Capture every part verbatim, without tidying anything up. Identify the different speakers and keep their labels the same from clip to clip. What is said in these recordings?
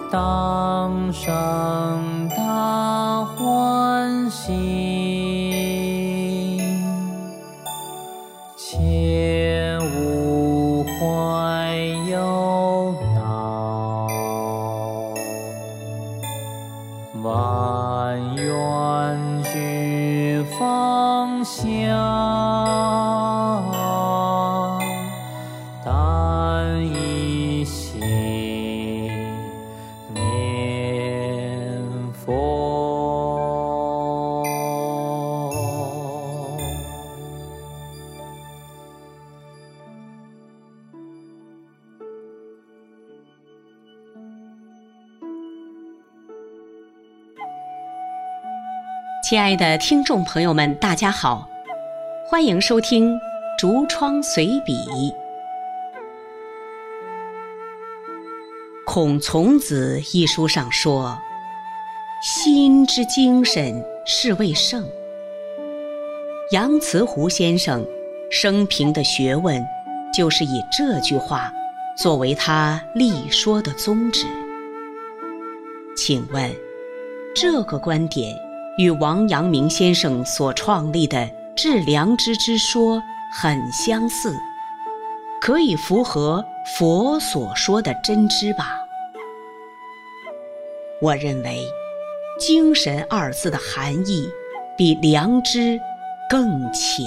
Speaker 1: 当生大欢喜，切勿怀忧恼，万愿俱放下，但一心念佛。
Speaker 2: 亲爱的听众朋友们，大家好，欢迎收听《竹窗随笔》。孔从子一书上说，心之精神是谓圣。杨慈湖先生生平的学问就是以这句话作为他立说的宗旨。请问这个观点与王阳明先生所创立的致良知之说很相似，可以符合佛所说的真知吧？我认为精神二字的含义比良知更浅。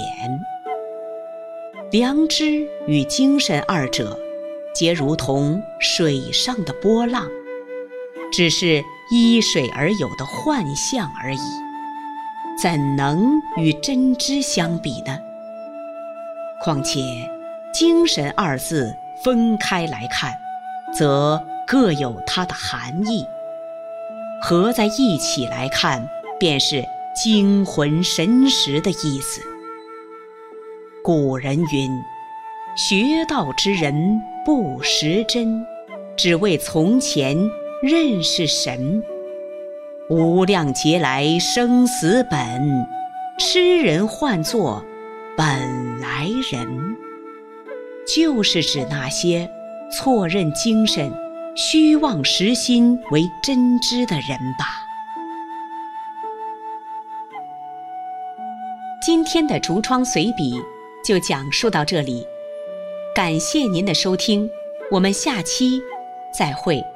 Speaker 2: 良知与精神二者皆如同水上的波浪，只是依水而有的幻象而已，怎能与真知相比呢？况且精神二字分开来看，则各有它的含义，合在一起来看，便是精魂神识的意思。古人云，学道之人不识真，只为从前认识神。无量劫来生死本，痴人唤作本来人，就是指那些错认精神、虚妄实心为真知的人吧。今天的竹窗随笔就讲述到这里，感谢您的收听，我们下期再会。